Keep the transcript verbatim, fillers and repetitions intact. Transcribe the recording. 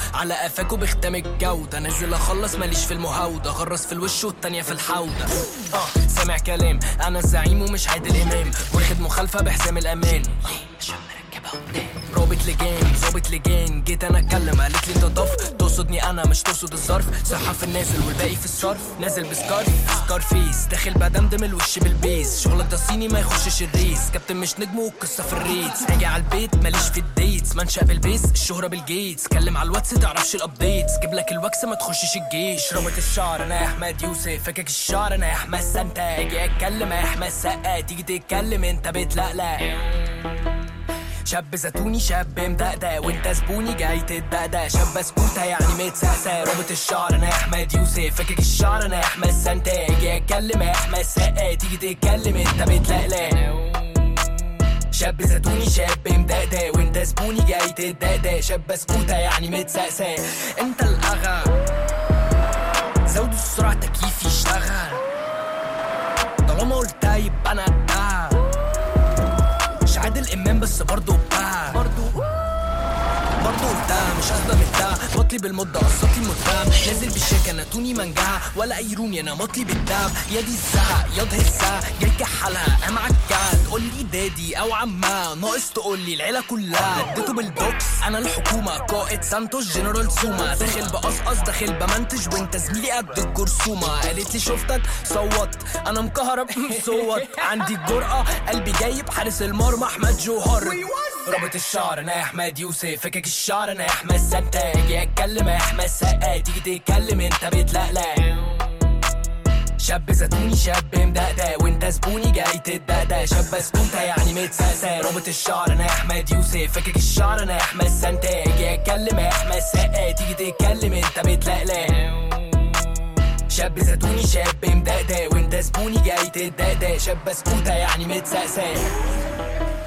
على قفاكوا بختام الجودة، نازل اخلص ماليش في المهاودة، غرس في الوش والتانية في الحوضة. اه سامع كلام انا الزعيم ومش عادل امام، واخد مخالفة بحزام الامان عشان مركبها قدام. رابط لجان ظابط لجان، جيت انا اتكلم قالت لي انت ضف، تقصدني انا مش تقصد الظرف، صحة في النازل والباقي في الصرف، نازل بسكارف سكار فيس، داخل بدمدم الوش بالبيس، شغلك ده صيني ما يخشش الريس، كابتن مش نجم والقصة في الريتس، اجي على البيت ماليش في الديتس، منشأ بالبيس الشهرة بالجيتس، كلم على الواتس تعرفش الابديتس، جيب لك الوكس ما تخشش الجيش. رابط الشعر انا يا احمد يوسف، فكك الشعر انا يا احمد سانتا، اجي اتكلم يا احمد سقا، تيجي تتكلم انت بتلقلق. شاب زيتوني شاب مدقدق وانت زبوني جاي تدقدق، شاب سكوتة يعني متسقسق. رابط الشعر انا يا احمد يوسف، فكك الشعر انا يا احمد سانتا، اجي اتكلم يا احمد سقا، تيجي تتكلم انت بتلقلق. شاب زيتوني شاب مدقدق وانت زبوني جاي تدقدق، شاب سكوتة يعني متسقسق. انت الاغا زود السرعة تكييف يشتغل، طالما قلتها يبقى انا قدها، مش عادل امام بس برضه بقى برضه برضه قلتها مش قصدها متها، مطلي بالمدة قصتلي المتهم، نازل بالشيكة انا توني منجها ولا ايروني انا مطلي بالدهب، يا دي الزهق يا تهزها جاي كحلها قام عالجهد، قولي دادي او عمها ناقص تقولي العيلة كلها، اديته بالبوكس انا الحكومة، قائد سانتوس جنرال سوما، داخل بقصقص داخل بمنتج وانت زميلي قد الجرثومة، قالت لي شفتك صوت انا مكهرب صوت، عندي الجرأة قلبي جايب حارس المرمى احمد جوهر. رابط الشعر انا يا احمد يوسف، فكك الشعر انا يا احمد سانتا، اجي اتكلم يا احمد سقا، تيجي تتكلم انت بتلقلق. شاب زيتوني شاب مدقدق وانت زبوني جاي تدقدق، شاب سكوتة يعني متسقسق. رابط الشعر انا يا احمد يوسف، فكك الشعر انا يا احمد سانتا، اجي اتكلم يا احمد سقا، تيجي تتكلم انت بتلقلق. شاب زيتوني شاب مدقدق وانت زبوني جاي تدقدق، شاب سكوتة يعني متسقسق.